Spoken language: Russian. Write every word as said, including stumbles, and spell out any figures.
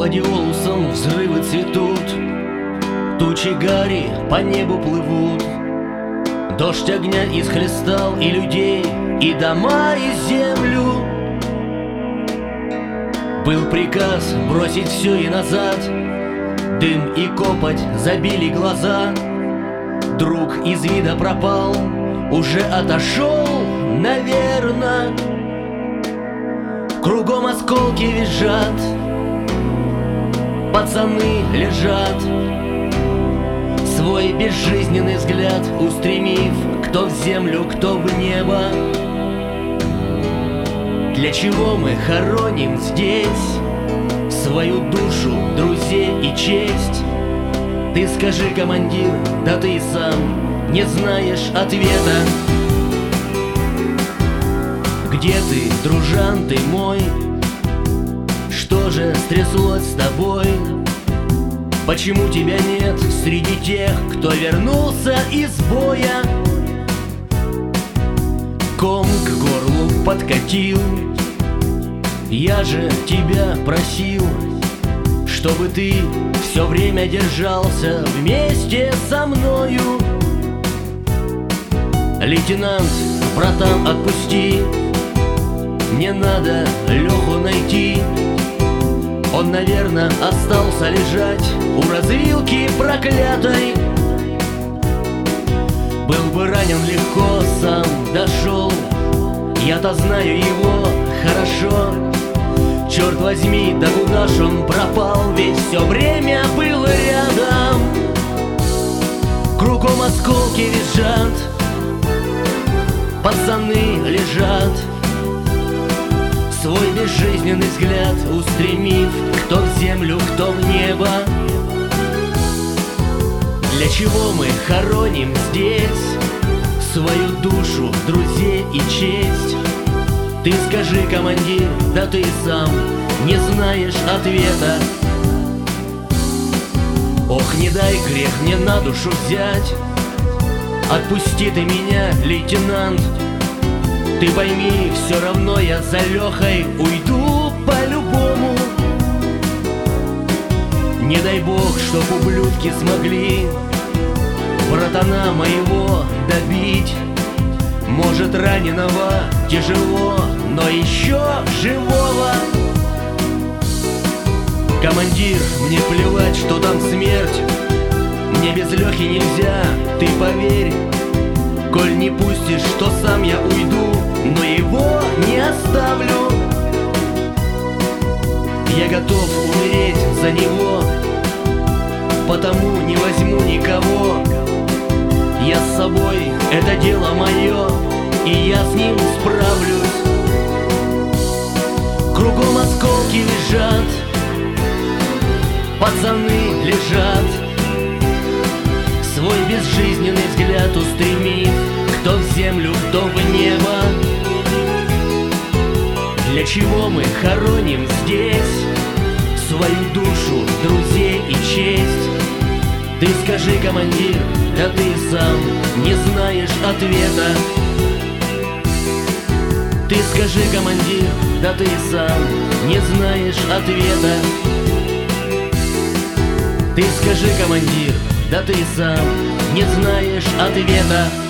гладиолусом взрывы цветут, тучи гари по небу плывут. Дождь огня исхлестал и людей, и дома, и землю. Был приказ бросить все и назад, дым и копоть забили глаза. Друг из вида пропал, уже отошел, наверно. Кругом осколки визжат, пацаны лежат, свой безжизненный взгляд устремив, кто в землю, кто в небо. Для чего мы хороним здесь свою душу, друзей и честь? Ты скажи, командир, да ты и сам не знаешь ответа. Где ты, дружан ты мой? Что же стряслось с тобой? Почему тебя нет среди тех, кто вернулся из боя? Ком к горлу подкатил, я же тебя просил, чтобы ты все время держался вместе со мною. Лейтенант, братан, отпусти, мне надо Леху найти. Он, наверное, остался лежать у развилки проклятой. Был бы ранен легко, сам дошел, я-то знаю его хорошо. Черт возьми, да куда ж он пропал, ведь все время был рядом. Кругом осколки визжат, пацаны лежат, свой безжизненный взгляд устремив, кто в землю, кто в небо. Для чего мы хороним здесь свою душу, друзей и честь? Ты скажи, командир, да ты и сам не знаешь ответа. Ох, не дай грех мне на душу взять, отпусти ты меня, лейтенант. Ты пойми, все равно я за Лехой уйду по-любому. Не дай бог, чтоб ублюдки смогли братана моего добить. Может, раненого тяжело, но еще живого. Командир, мне плевать, что там смерть, мне без Лехи нельзя, ты поверь. Коль не пустишь, что сам я уйду, но его не оставлю. Я готов умереть за него, потому не возьму никого. Я с собой, это дело мое, и я с ним справлюсь. Кругом осколки лежат, пацаны лежат, свой безжизненный взгляд устремив, кто в землю, кто в небо. Для чего мы хороним здесь свою душу, друзей и честь? Ты скажи, командир, да ты сам не знаешь ответа. Ты скажи, командир, да ты сам не знаешь ответа. Ты скажи, командир, да ты сам не знаешь ответа.